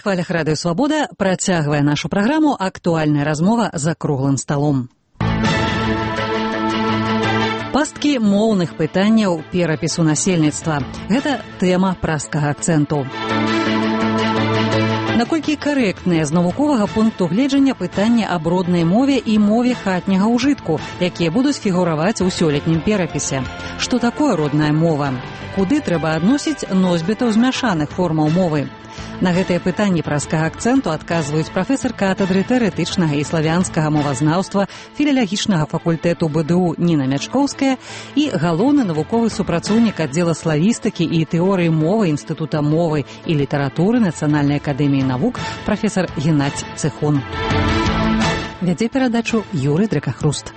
На хвалях Радыё Свабода працягвае нашу праграму актуальная размова за круглым сталом. Пасткі моўных пытанняў перапісу насельніцтва. Гэта тэма празкага акцэнту. Наколькі карэктныя з навуковага пункту гледжання пытання аб роднай мове і мове хатняга ўжытку, якія будуць фігураваць у сёлетнім перапісе? Што такое родная мова? Куды трэба адносіць носьбітаў змяшаных формаў мовы? На гэтыя пытанні празкага акцэнту адказваюць прафесар катедры тэарэтычнага і славянскага мовазнаўства філалагічнага факультэту БДУ Ніна Мячкоўская і галоўны навуковы супрацоўнік аддзела славістыкі і тэорыі мовы Інстытута мовы і літаратуры Нацыянальнай акадэміі навук прафесар Геннадзь Цэхун. Вядзе перадачу Юрый Дракахруст.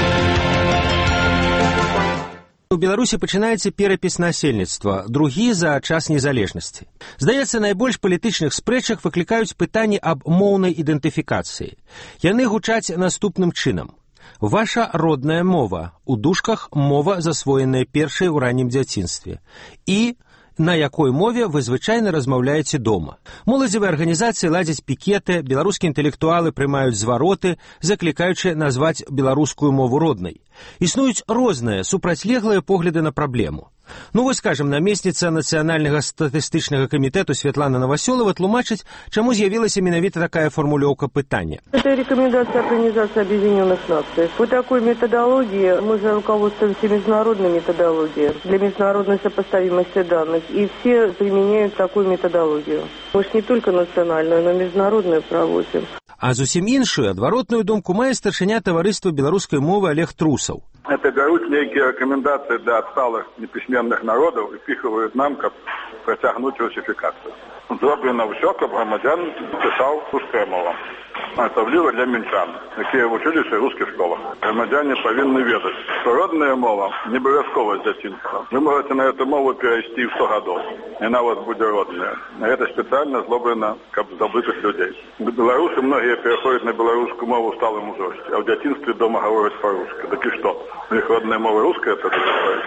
У Беларусі пачынаецца перапіс насельніцтва, другі за час незалежнасці. Здаецца, найбольш палітычных спрэчак выклікаюць пытанні аб моўнай ідэнтыфікацыі. Яны гучаць наступным чынам. Ваша родная мова, у дужках мова, засвоеная першай у раннім дзяцінстве. І на якой мове вы звычайна размаўляеце дома. Моладзевыя арганізацыі ладзяць пікеты, беларускія інтэлектуалы прымаюць звароты, заклікаючы назваць беларускую мову роднай. Існуюць розныя, супрацьлеглыя погляды на праблему. Вось, скажем, намесніца Нацыянальнага статыстычнага камітэту Святлана Новасёлова тлумачыць, чаму з'явілася менавіта такая формулёўка пытання. Это рекомендация Организации Объединенных Наций. По такой методологии мы же руководствуемся международной методологией для международной сопоставимости данных, и все применяют такую методологию. Мы же не только национальную, но и международную проводим. А зусім іншую, адваротную думку мае старшыня таварыства беларускай мовы Олег Трусаў. Это берут некие рекомендации для отсталых неписьменных народов и пихивают нам, как протягнуть русификацию. Зроблено все, как громадян писал русская мова. Особливо для мінчан, які вчилися в русских школах. Громадяне повинні ведати, що родна мова не обов'язково з дитинства. Ви можете на цю мову перейти в 100 років, і вона у вас буде родною. Це спеціально зроблено, щоб забитих людей. Білоруси многие переходять на білоруську мову в сталому зрості, а в дитинстві вдома говорять по-русски. Так і що? У них родна мова русская, це такое?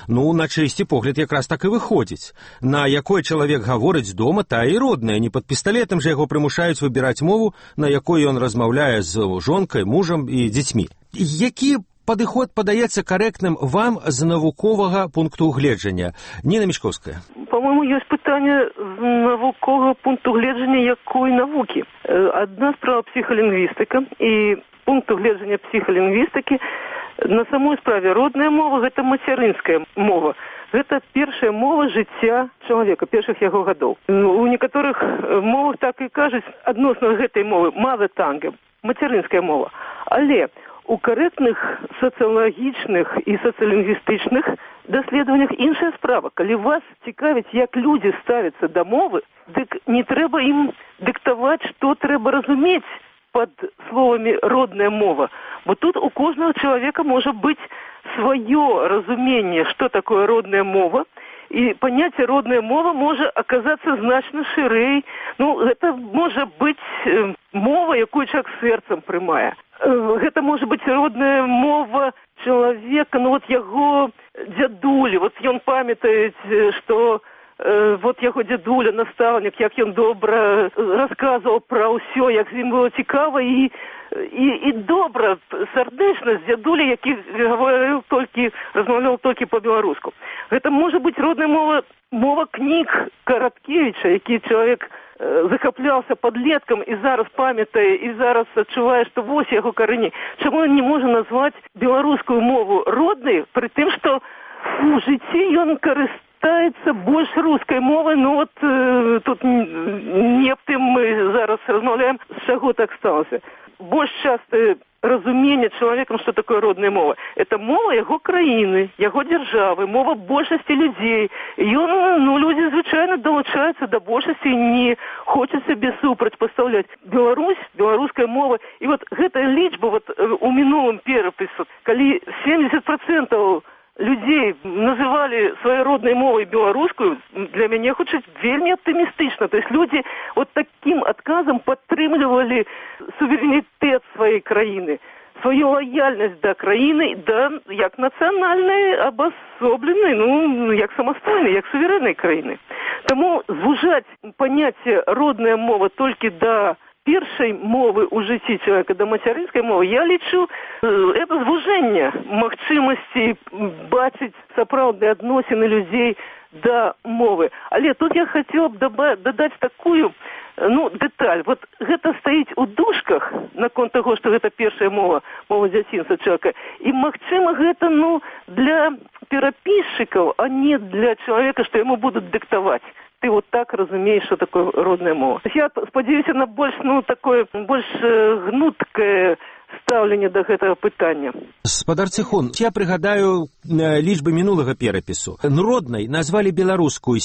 На чисті погляд якраз так і виходить. На якой чоловік говорить дома, та і родная. Не під пістолетом же його примушають вибирати мову, на якой ён размаўляе з жонкай, мужам і дзецьмі. Які падыход падаецца карэктным вам з навуковага пункту гледжання? Ніна Мячкоўская. По-моему, есть пытание з навукового пункту гледжання якой навуки. Одна справа психолингвистика, и пункту гледжання психолингвистики на самой справе родная мова – гэта мацярынская мова. Гэта першая мова жыцця чалавека, першых яго гадоў. У некаторых мовах так і кажуць адносна гэтай мовы mother tongue, мацярынская мова. Але у карэктных сацыялагічных і сацыялінгвістычных даследаваннях іншая справа. Калі вас цікавіць, як людзі ставяцца да мовы, дык не трэба ім дыктаваць, што трэба разумець под словамі родная мова. Бо тут у кожнага чалавека можа быць свое разуменне, что такое родная мова, и понятие родная мова может оказаться значно ширей. Это может быть мова, якую человек сердцем прымае. Это может быть родная мова человека, его дядулі, ён памятает, что яго дзядуля, настаўнік, як ён добра расказваў пра ўсё, як з ім было цікава і добра, сардэчна з дзядуля, які размаўляў толькі па-беларуску. Гэта можа быць родная мова кніг Караткевіча, які чалавек захапляўся падлеткам і зараз памятае, і зараз адчувае, што вось яго карані. Чаму ён не можа назваць беларускую мову роднай, пры тым, што у жыцці ён карыстаецца больш рускай мовай, тут не аб тым мы зараз размаўляем, з чаго так сталася. Больш частае разуменне чалавекам, што такое родная мова. Это мова яго краіны, яго дзяржавы, мова большасці людзей. Людзі звычайна далучаюцца да большасці і не хочуць сабе супрацьпастаўляць. Беларусь, беларуская мова. І гэтая лічба у мінулым перапісу, калі 70% людей называли своей родной мовой белорусскую, для меня хутчэй вельмі оптимистично. То есть люди таким отказом подтрымлівали суверенитет своей краины, свою лояльность до краины, як национальной обособленной, як самостойной, як суверенной краины. Таму звужаць паняцце родная мова толькі да першай мовы ў жыцці чалавека, да мацярынскай мовы, я лічу, это звужэнне магчымасці бачыць сапраўдныя адносіны людзей да мовы. Але тут я хацела б дадаць такую дэталь. Вот гэта стаіць у дужках наконт таго, што гэта першая мова дзяцінства чалавека. І магчыма гэта, для перапісчыкаў, а не для чалавека, што яму будуць дыктаваць. Ты вот так разумеешь, что такое родная мова. Я спадзяюся на больш гнуткае стаўленне да гэтага пытання. Спадар Ціхон, я прыгадаю лічбы мінулага перапісу. Роднай назвалі беларускую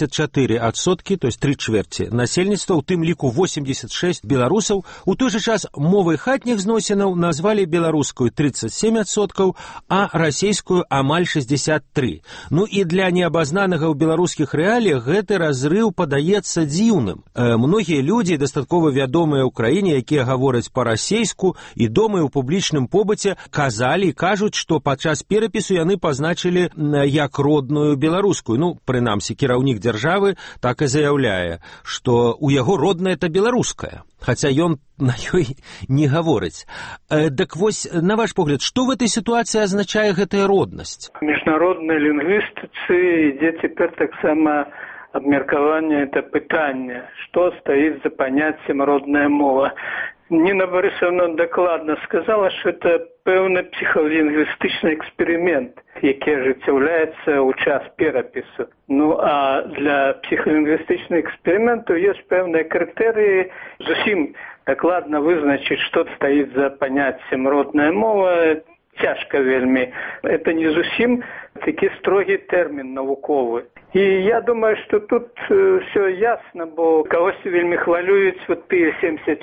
74%, то есть 3/4 насельніцтва, у тым ліку 86 беларусаў. У той же час мовай хатніх зносінаў назвалі беларускую 37%, а расейскую амаль 63%. І для неабазнанага ў беларускіх рэаліях гэты разрыў падаецца дзіўным. Многія людзі, дастаткова вядомыя ў краіне, якія гавораць па-расейску і дома ў публічным побыце, казалі і кажуць, што падчас перапісу яны пазначылі як родную беларускую. Прынамсі, кіраўнік дзяржавы так і заяўляе, што ў яго родная это беларуская, хаця ён на ёй не гаворыць. Так вось, на ваш погляд, што в этой сітуацыі азначае гэтая роднасць? Міжнароднай лінгвістыцы ідзе цяпер таксама абмеркаванне это пытання, што стаіць за паняццем родная мова. Ніна Борисовна дакладна сказала, што это пэўны псіхалінгвістычны эксперымент, які ажыццяўляецца ў час перапісу. А для псіхалінгвістычных эксперыментаў ёсць пэўныя крытэрыі. Зусім дакладна вызначыць, што стаіць за паняццем родная мова, цяжка вельмі. Это не зусім такі строгі тэрмін навуковы. І я думаю, што тут все ясна, бо кагосьці вельмі хвалююць тыя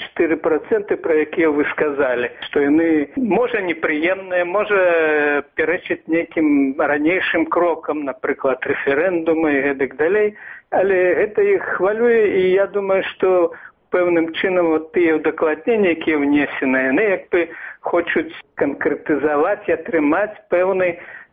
74%, пра якія вы сказалі, што яны, можа, непрыемныя, можа, пярэчыць нейкім ранейшым крокам, напрыклад, рэферэндумы і гэтак далей, але гэта іх хвалюе, і я думаю, што пэўным чынам тыя ўдакладненні, якія внесены, яны як бы хочуць канкрэтызаваць і атрымаць пэўны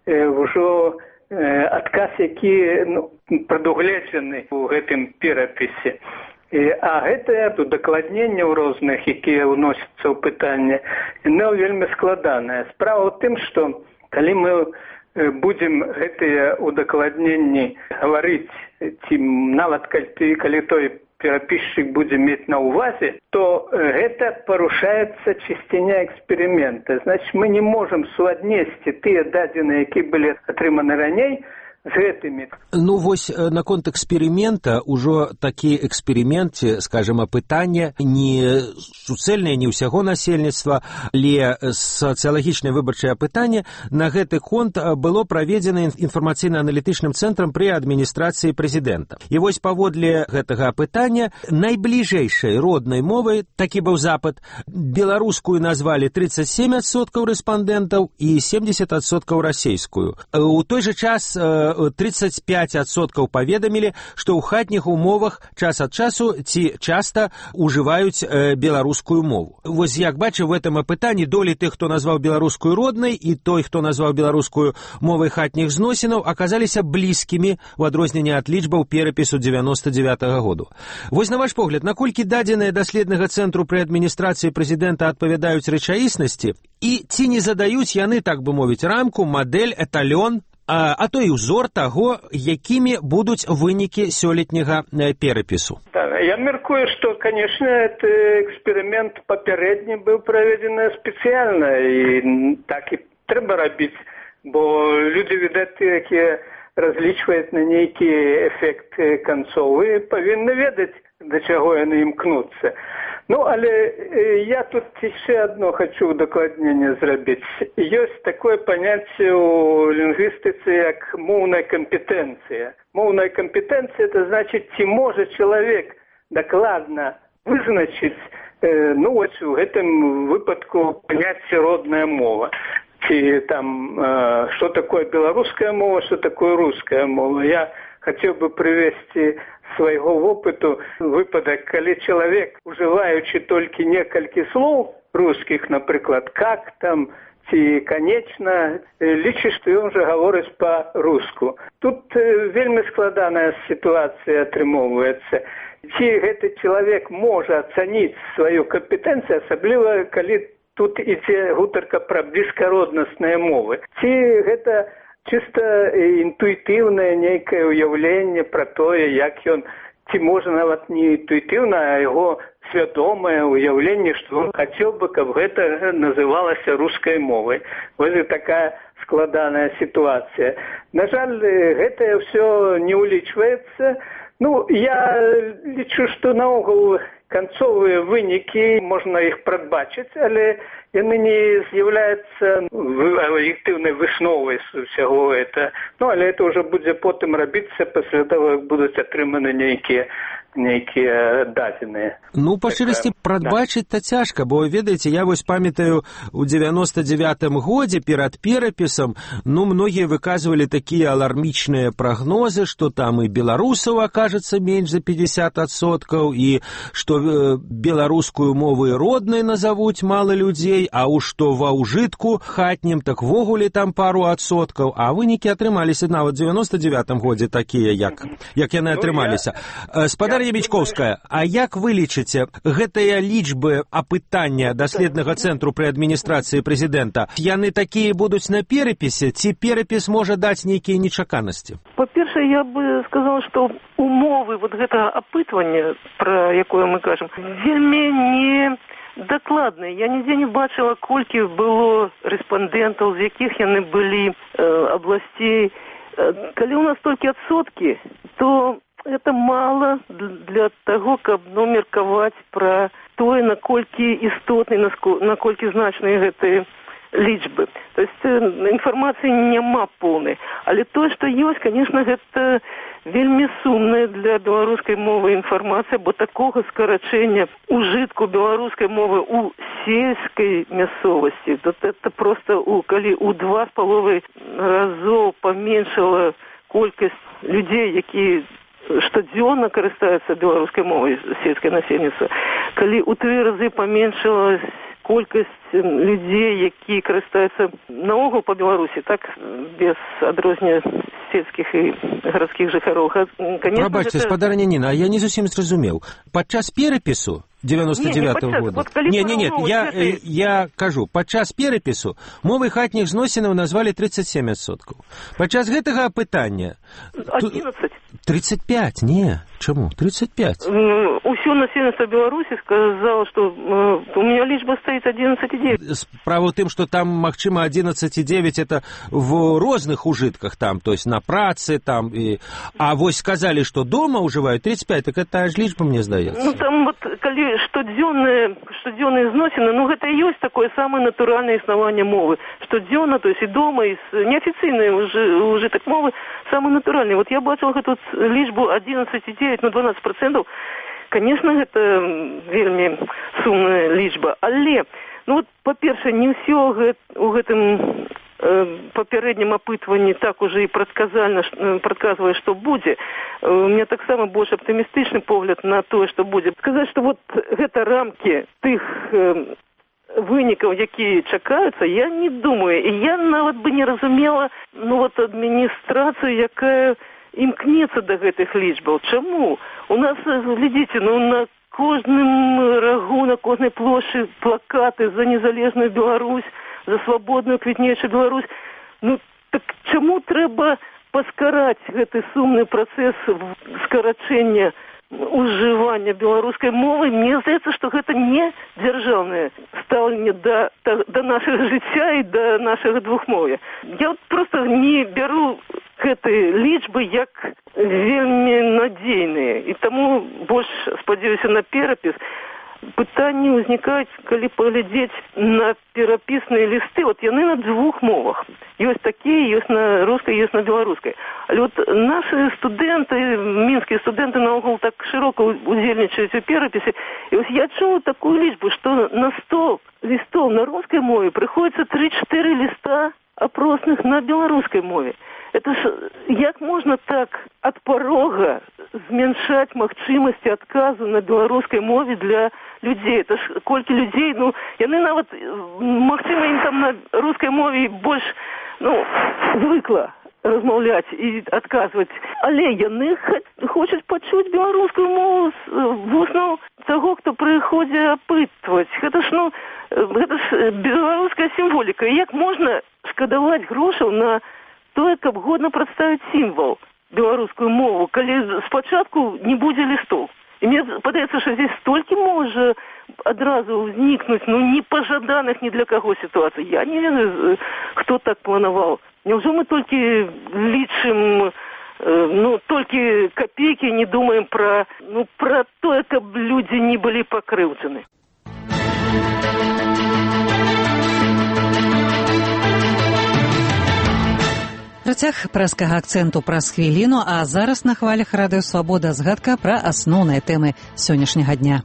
ўжо адказ, які прадугледжаны ў гэтым перапісе. А гэтае удакладненне ў розных, якія ўносяцца ў пытанне, яно вельмі складанае. Справа ў тым, што калі мы будзем гэтыя удакладненні гаварыць, ці нават калі той перапісчык будзе мець на ўвазе, то гэта парушаецца чысціня эксперымента. Значит, мы не можам суаднесці тыя дадзеныя, якія былі атрыманы раней, з гэтымі. Вось наконт эксперимента, ужо такі эксперимент, скажем, пытанне не суцэльнае, не ўсяго насельніцтва, але сацыялагічнае выбарчае пытанне. На гэты конт было праведзена інфармацыйна-аналітычным цэнтрам пры адміністрацыі прэзідэнта. І вось паводле гэтага пытання найбліжэйшай роднай мовай, такі быў запыт, беларускую назвалі 37% рэспандэнтаў і 70% расейскую. У той же час 35% паведамілі, што ў хатніх умовах час ад часу ці часта ужываюць беларускую мову. Вось як бачу, в этом апытанні долі тых, хто назваў беларускую роднай, і той, хто назваў беларускую мовай хатніх зносінаў, аказаліся блізкімі ў адрозненне ад лічбаў перапісу 99-го году. Вось на ваш погляд, наколькі дадзеныя даследнага цэнтру пры адміністрацыі прэзідэнта адпавядаюць рэчаіснасці, і ці не задаюць яны, так бы мовіць, рамку, мадэль, эталён, а то і ўзор таго, якімі будуць вынікі сёлетняга перапісу? Я мяркую, што, канешне, гэты эксперымент папярэдні быў праведзены спецыяльна, і так і трэба рабіць, бо людзі, відаць, якія разлічваюць на нейкі эфект канцовы, павінны ведаць, да чаго яны імкнуцца. Але я тут яшчэ одно хочу удакладненне зрабіць. Ёсць такое паняцце ў лінгвістыцы, як моўная кампетэнцыя. Моўная кампетэнцыя – это значит, ці можа чалавек дакладна вызначыць, вось у гэтым выпадку паняцце родная мова. Ці там, што такое беларуская мова, што такое руская мова. Я хацеў бы прывесці свайго вопыту выпадак, калі чалавек, ужываючы толькі некалькі слоў рускіх, напрыклад, как там, ці канечна лічыць, што ён жа гаворыць па-руску. Тут вельмі складаная сітуацыя атрымоўваецца. Ці гэты чалавек можа ацаніць сваю кампетэнцыю, асабліва калі тут ідзе гутарка пра блізкароднасныя мовы. Ці гэта чыста інтуітыўнае нейкае ўяўленне пра тое, як ён, ці можа нават не інтуітыўна, а яго свядомае ўяўленне, што он хацеў бы, каб гэта называлася рускай мовай. Вось такая складаная сітуацыя. На жаль, гэтае ўсё не ўлічваецца. Я лічу, што наогул канцовыя вынікі, можна іх прадбачыць, але яны не з'яўляюцца аб'ектыўнай высновай усяго гэта. Але это ўжо будзе потым рабіцца пасля таго, як будуць атрыманы нейкія дадзеныя. Па шчырасці, прадбачыць-то цяжка, бо, ведаеце, я вось памятаю, у 99-м годзе перад перапісам, многія выказвалі такія алармічныя прагнозы, што там і беларусаў акажацца менш за 50%, і што беларускую мову і роднай назавуць мала людзей, а уж што ва ўжытку хатнім, так ввогуле там пару адсоткаў, а вынікі атрымаліся нават у 99-м годзе такія, як яны атрымаліся. Спадар Ябічковская, а як вы лічыце, гэтыя лічбы апытання даследнага цэнтру пры адміністрацыі прэзідэнта, яны такія будуць на перапісе, ці перапіс можа даць нейкія нечаканасці? Па-першае, я бы сказала, што умовы гэтага апытвання, пра якое мы кажам, вельмі не дакладныя. Я нідзе не бачыла, колькі было рэспандэнтаў, з якіх яны былі абласцей. Калі у нас толькі адсоткі, то это мало для того, каб меркаваць пра тое, наколькі істотныя, наколькі значныя гэтыя лічбы. То есть інфармацыі няма поўнай. Але тое, што ёсць, конечно, гэта вельмі сумная для беларускай мовы інфармацыя, бо такога скарачэння ўжытку беларускай мовы ў сельскай мясцовасці, то это просто калі ў 2,5 разоў паменшала колькасць людзей, якія штодзённа карыстаюцца беларускай мовай сельскае насельніцтва, калі ў 3 разы паменшылась колькасць людзей, якія карыстаюцца наогул па Беларусі, так, без адрознення сельскіх і гарадскіх жыхароў. Прабачце, спадарня Ніна, я не зусім зразумеў. Падчас перапісу 99-го года. Я кажу, падчас перапісу мовы хатніх зносінаў назвалі 37%. Падчас гэтага апытання 11. 35, не. Чаму? 35. Усё насельніцтва Беларусі сказала, што у меня лічба стаіць 11,9. Справа ў тым, што там, магчыма, 11,9 это в розных ужытках там, то есть на працы там, а вось сказалі, што дома ўжываюць 35, так это аж лічба, мне здаецца. Там калі штодзённыя зносіны, гэта і ёсць такое самае натуральнае існаванне мовы. Штодзённа, то есть і дома, і неафіцыйныя ўжытак мовы самы натуральны. Я бачыла гэту лічбу 11,9, 12%. Конечно, гэта вельмі сумная лічба, але, па-першае, не ўсё у гэтым папярэднім апытванні так уже і прадказвае, што будзе. У меня таксама больш аптымістычны погляд на тое, што будзе. Сказаць, што гэта рамкі тых вынікаў, якія чакаюцца, я не думаю. І я нават бы не разумела, адміністрацыю, якая імкнецца да гэтых лічбаў. Чаму? У нас, глядзіце, на кожным рагу, на кожнай плошчы плакаты за незалежную Беларусь, за свабодную квітнейшую Беларусь. Так чаму трэба паскараць гэты сумны працэс скарачэння ужывання беларускай мовы? Мне здаецца, што гэта не дзяржаўнае стаўленне да нашага жыцця і да нашага двухмоўя. Я просто не бяру гэтыя лічбы як вельмі надзейныя, і таму больш спадзяюся на перапіс. Пытанні ўзнікаюць, калі паглядзець на перапісныя лісты. Яны на 2 мовах. Ёсць такія, ёсць на рускай, ёсць на беларускай. Але нашы студэнты, мінскія студэнты наогул так шырока удзельнічаюць у перапісе. І я чула такую лічбу, што на 100 лістоў на рускай мове прыходзіцца 3-4 ліста апросных на беларускай мове. Это ж як можна так ад парога зменшаць магчымасці адказу на беларускай мове для людзей. Это ж колькі людзей, яны нават, магчыма, ім там на рускай мове больш, звыкла размаўляць і адказваць. Але яны хочуць пачуць беларускую мову з вуснаў таго, хто прыходзіць апытваць. Гэта ж беларуская сімволіка. Як можна шкадаваць грошаў на тое, каб годна прадставіць сімвал беларускую мову, калі спачатку не будзе лістоў? І мне падаецца, што здесь столькі можа адразу ўзнікнуць, непажаданых ні для каго сітуацый. Я не ведаю, хто так планаваў. Няўжо мы толькі лічым, толькі копейкі, не думаем пра тое, каб людзі не былі пакрыўджаны. Працяг праскага акцэнту праз хвіліну, а зараз на хвалях радыё Свабода згадка пра асноўныя тэмы сённяшняга дня.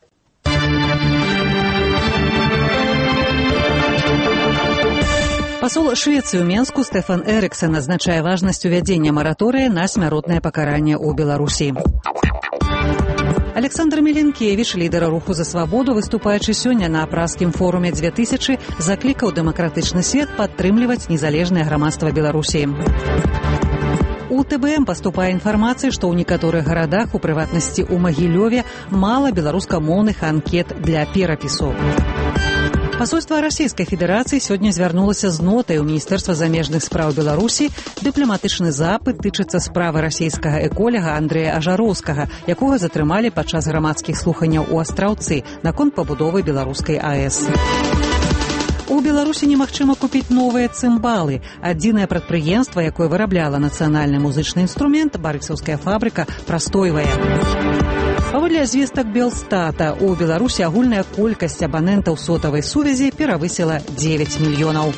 Пасол Швецыі ў Менску Стэфан Эрыксэн адзначае важнасць увядзення мараторыя на смяротнае пакаранне ў Беларусі. Александр Міленкевіч, лідар руху за свабоду, выступаючы сёння на празскім форуме 2000, заклікаў дэмакратычны свет падтрымліваць незалежнае грамадства Беларусі. У ТБМ паступае інфармацыя, што ў некаторых гарадах, у прыватнасці ў Магілёве, мала беларускамоўных анкет для перапісу. Пасольства Расійскай Федэрацыі сёння звярнулася з нотай ў Міністэрства замежных спраў Беларусі. Дыпламатычны запыт тычыцца справы расійскага эколяга Андрэя Ажароўскага, якога затрымалі падчас грамадскіх слуханняў у Астраўцы наконт пабудовы беларускай АЭС. У Беларусі немагчыма купіць новыя цымбалы. Адзінае прадпрыемства, якое вырабляла нацыянальны музычны інструмент, барысаўская фабрыка, прастойвае. Паводле звестак Белстата, у Беларусі агульная колькасць абанентаў сотавай сувязі перавысіла 9 мільёнаў.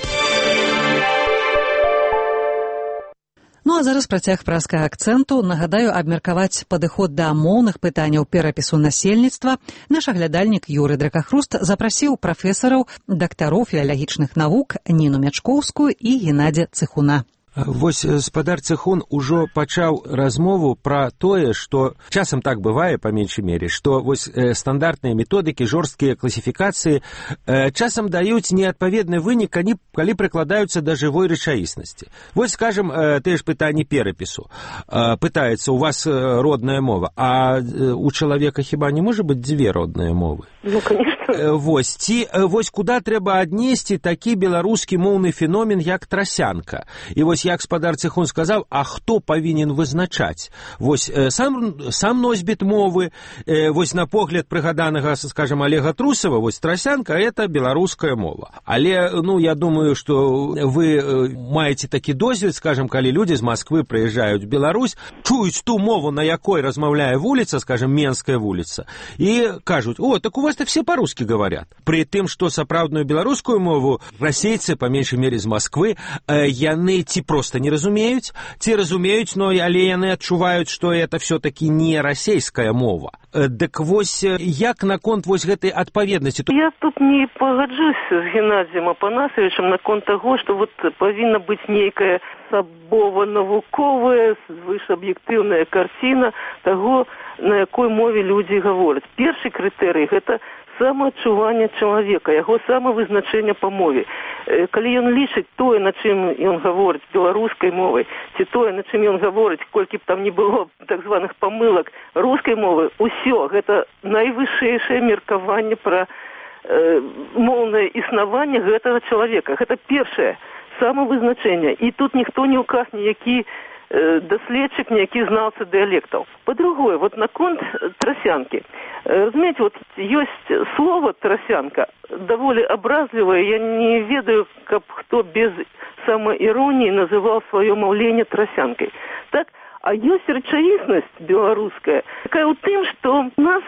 А зараз працяг праскага акцэнту. Нагадаю, абмеркаваць падыход да моўных пытанняў перапісу насельніцтва наш аглядальнік Юрый Дракахруст запрасіў прафесараў, дактароў філалагічных навук Ніну Мячкоўскую і Геннадзя Цыхуна. Вось спадар Цыхун ужо пачаў размову пра тое, што часам так бывае, па меншай мере, што вось стандартныя методыкі, жорсткія класіфікацыі часам даюць неадпаведны вынік, калі прыкладаюцца да жывой рэчаіснасці. Вось, скажем, тыя ж пытанні перапісу. Пытаецца, у вас родная мова, а у чалавека хіба не можа быць дзве родныя мовы? Конечно. Вось куда трэба аднесці такі беларускі моўны феномен, як трасянка. І вось як спадар Цыхун сказаў, а хто павінен вызначаць? Вось сам носьбіт мовы, вось на погляд прыгаданага, скажем, Олега Трусова, вось трасянка — это беларуская мова. Але, я думаю, што вы маеце такі досвед, скажем, калі людзі з Масквы прыязджаюць в Беларусь, чуюць ту мову, на якой размаўляе вуліца, скажем, Менская вуліца, і кажуць: о, так у вас-то все по-русски говорят. При тым, што сапраўдную беларускую мову расейцы, па меншай мере з Масквы, яны ці просто не разумеюць, ці разумеюць, но але яны адчуваюць, што это все-таки не расейская мова. Дык вось як наконт вось гэтай адпаведнасці? Я тут не пагаджусь з Геннадзем Апанасавічам наконт таго, што вот павінна быць нейкая асабова-навуковая, звышаб'ектыўная карціна таго, на якой мове людзі гавораць. Першы крытэрый — гэта самаадчуванне чалавека, яго самавызначэнне па мове. Калі ён лічыць тое, на чым ён гаворыць беларускай мовай, ці тое, на чым ён гаворыць, колькі б там не было так званых памылак рускай мовы, усё гэта найвышэйшае меркаванне пра моўнае існаванне гэтага чалавека. Гэта першае самавызначэнне. І тут ніхто не ўказ ніякі даследчык, ніякі знаўца дыялектаў. Па-другое, вот наконт трасянкі. Разумееце, вот ёсць слово трасянка, даволі абразлівае. Я не ведаю, каб хто без самаіроніі называў сваё маўленне трасянкай. Так? А ёсць рэчаіснасць беларуская, такая ў тым, што у нас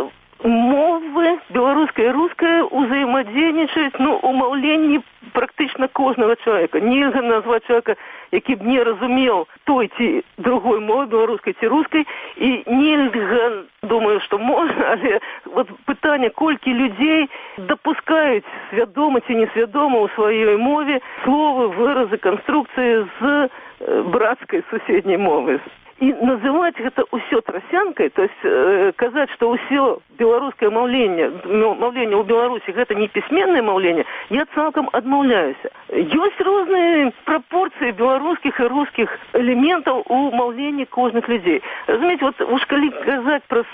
мовы беларуская і руская узаемадзейнічаюць у маўленні практычна кожнага чалавека. Нельга назваць чалавека, які б не разумеў той ці другой мовы, беларускай ці рускай, і нельга, думаю, што можна, але вот пытанне, колькі людзей дапускаюць свядома ці несвядома ў сваёй мове словы, выразы, канструкцыі з брацкай суседняй мовы. І называць гэта ўсё трасянкай, то есть казаць, што ўсё беларускае маўленне ў Беларусі гэта не пісьменнае маўленне, я цалкам адмаўляюся. Ёсць розныя прапорцыі беларускіх і рускіх элементаў у маўленні кожных людзей. Разумееце, вот уж калі казаць пра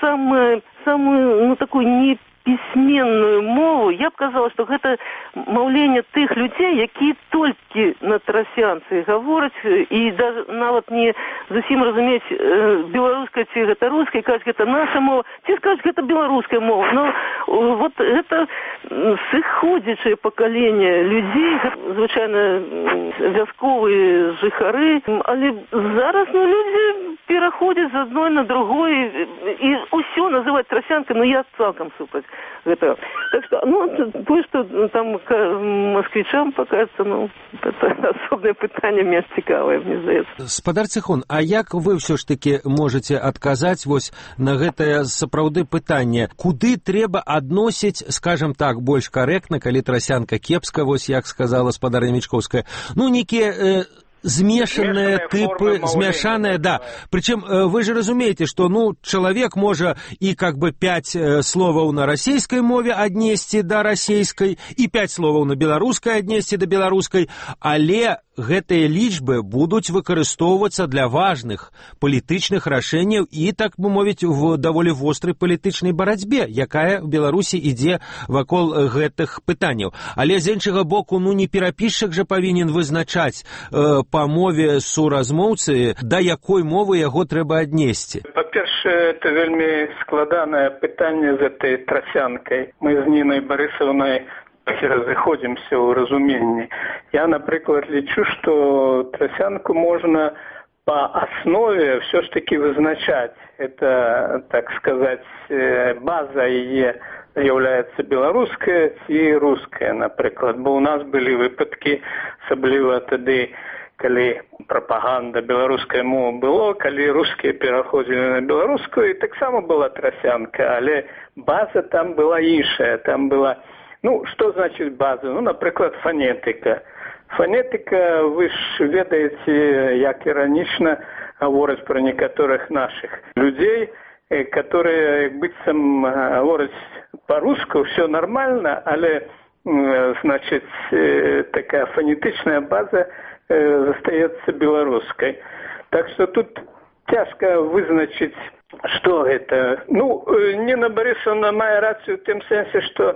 самую такую непісьменную мову, я б казала, што гэта маўленне тых людзей, якія толькі на трасянцы гавораць і даже нават не зусім разумець беларуская ці гэта руская, кажуць, гэта наша мова, ці скажуць, гэта беларуская мова. Но вот гэта сыходзячае пакаленне людзей, звычайна вясковыя жыхары, але зараз людзі пераходзяць з адной на другой і ўсё называць трасянкай, я цалкам супраць гэтага. Так што, тое, што там москвичам покажется, это асобнае пытанне менш цікавае, мне здаецца. Спадар Ціхон, а як вы ўсё ж такі можаце адказаць вось на гэтае сапраўды пытанне? Куды трэба адносіць, скажем так, больш карэктна, калі трасянка кепска, вось як сказала спадарня Мічковская, некія змешанные типы, змешанные, да. Причем вы же разумеете, что, человек может и 5 словов на российской мове отнести до российской, и 5 словов на белорусской отнести до белорусской, але гэтыя лічбы будуць выкарыстоўвацца для важных палітычных рашэнняў і, так бы мовіць, в даволі вострай палітычнай барацьбе, якая в Беларусі ідзе вакол гэтых пытанняў. Але з іншага боку, не перапісчык жа павінен вызначаць па мове суразмоўцы, да якой мовы яго трэба аднесці. Па-першае, это вельмі складанае пытанне з этой трасянкай. Мы з Нінай Барысаўнай разыходзімся ў разуменні. Я, напрыклад, лічу, што трасянку можна па аснове все ж таки вызначаць. Это, так сказать, база яе з'яўляецца беларуская ці руская, напрыклад. Бо ў нас былі выпадкі, асабліва тады, калі прапаганда беларускай мовы было, калі рускія пераходзілі на беларускую, і таксама была трасянка, але база там была іншая, там была. Что значит база? Например, фонетика. Фонетика, вы ж ведаете, як иронично говорить про некоторых наших людей, которые, быццам, говорят по-русски, все нормально, але, значит, такая фонетичная база застаецца беларускай. Так что тут тяжко вызначить, что это. Ніна Барысаўна мае рацию в тем сенсе, что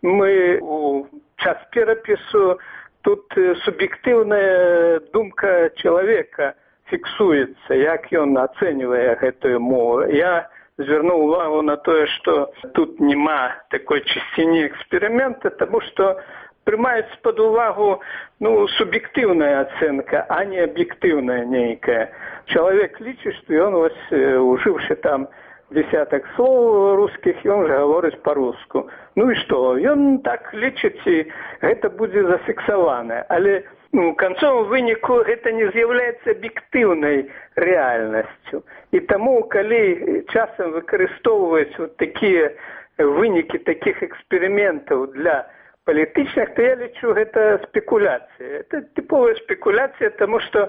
мы у час перапісу тут суб'ектыўная думка чалавека фіксуецца, як ён ацэньвае гэтую мову. Я звярнуў увагу на тое, што тут няма такой чысціні эксперымента, таму што прымаецца пад увагу суб'ектыўная ацэнка, а не аб'ектыўная нейкая. Чалавек лічыць, што ён ужыўшы там десяток слов русских, и он же говорит по-русски. И что? Он так лічыць, и это будет зафиксовано. Але в концовом вынику это не з'яўляецца объективной реальностью. И тому, коли часом выкарыстоўваюць вот такие выники таких экспериментов для политичных, то я лічу, это спекуляция. Это типовая спекуляция, потому что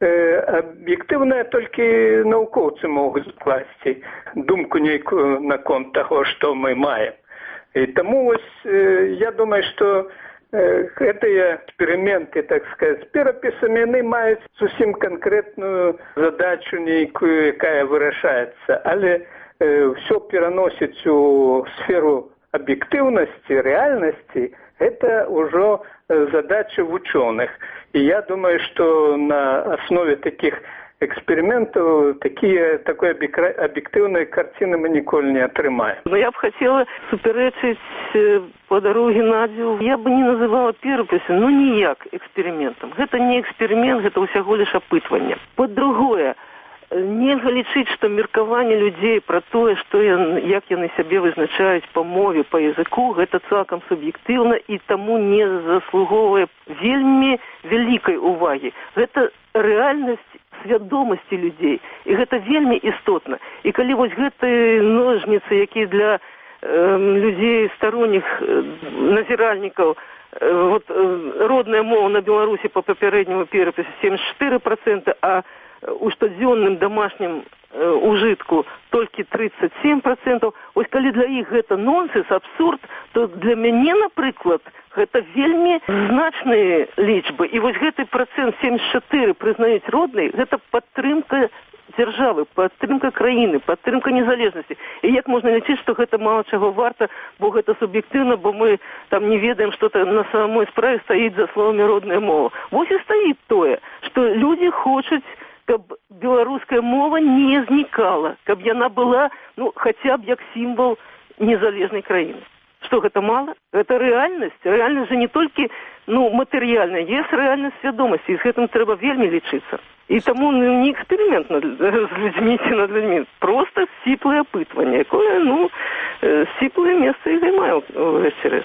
аб'ектыўныя толькі навукоўцы могуць скласці думку нейкую наконт таго, што мы маем. І таму я думаю, што гэтыя эксперыменты, так сказать, з перапісамі, яны маюць зусім канкрэтную задачу нейкую, якая вырашаецца, але ўсё пераносіць у сферу аб'ектыўнасці, рэальнасці, это ўжо задача вучоных. И я думаю, что на основе таких экспериментов такой объективной картины мы никогда не отрымаем. Я бы хотела суперечить спадару Геннадию. Я бы не называла перапісом, ніяк экспериментом. Это не эксперимент, это усяго лишь опытванне. По-другое, нельга лічыць, што меркаванне людзей пра тое, як яны сябе вызначаюць па мове, па языку, гэта цалкам суб'ектыўна і таму не заслугоўвае вельмі вялікай увагі. Гэта рэальнасць свядомасці людзей, і гэта вельмі істотна. І калі вось гэтыя ножніцы, якія для людзей старонніх назіральнікаў, родная мова на Беларусі па папярэдняму перапісу 74%, а у штодзённым домашнім ужытку толькі 37%. Вось калі для іх гэта нонсенс, абсурд, то для мяне, напрыклад, гэта вельмі значныя лічбы. І вось гэты процент 74 прызнаюць роднай, гэта падтрымка дзяржавы, падтрымка краіны, падтрымка незалежнасці. І як можна лічыць, што гэта мала чаго варта, бо гэта суб'ектыўна, бо мы там не ведаем, што на самой справе стаіць за словамі родная мова. Вось і стаіць тое, што людзі хочуць, каб беларуская мова не знікала, каб яна была, хаця б як сімвал незалежнай краіны. Што гэта мала? Гэта рэальнасць. Рэальнасць жа не толькі матэрыяльная, ёсць рэальнасць свядомасці, і з гэтым трэба вельмі лічыцца. І таму не эксперымент з людзьмі ці над людзьмі, проста сціплае апытванне, якое, сціплае месца і займае ўвесь рэс.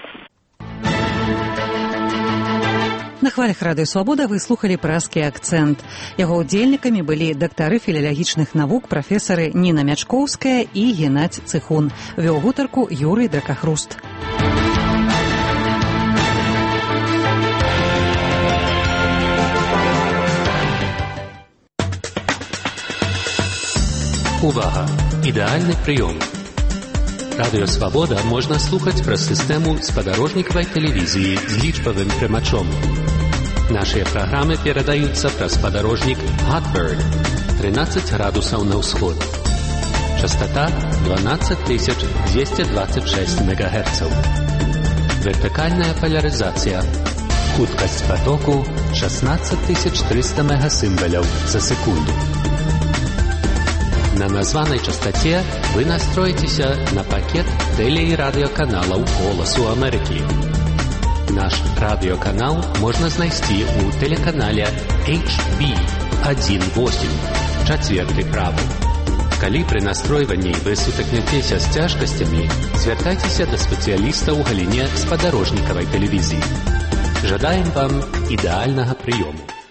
На хвалях Радыё Свабода вы слухалі пражскі акцэнт. Яго ўдзельнікамі былі дактары філалагічных навук, прафесары Ніна Мячкоўская і Геннадзь Цыхун. Вёў гутарку Юрый Дракахруст. Увага! Ідэальны прыём. Радыё Свабода можна слухаць праз сістэму спадарожнікавай тэлевізіі з лічбавым прымачом. Нашыя праграмы перадаюцца праз спадарожнік Hotbird 13 градусаў на ўсход. Частота 12226 МГц. Вертыкальная полярызацыя. Хуткасць потоку 16300 мегасімваляў за секунду. На названай частоце вы настроіцеся на пакет тэле- і радыёканалаў «Голасу Амерыкі». Наш радыёканал можна знайсці ў тэлеканале HB18, чацверты правы. Калі пры настройванні вы сутыкнецеся з цяжкасцямі, звяртайцеся да спецыяліста ў галіне спадарожнікавай тэлевізіі. Жадаем вам ідэальнага прыёму.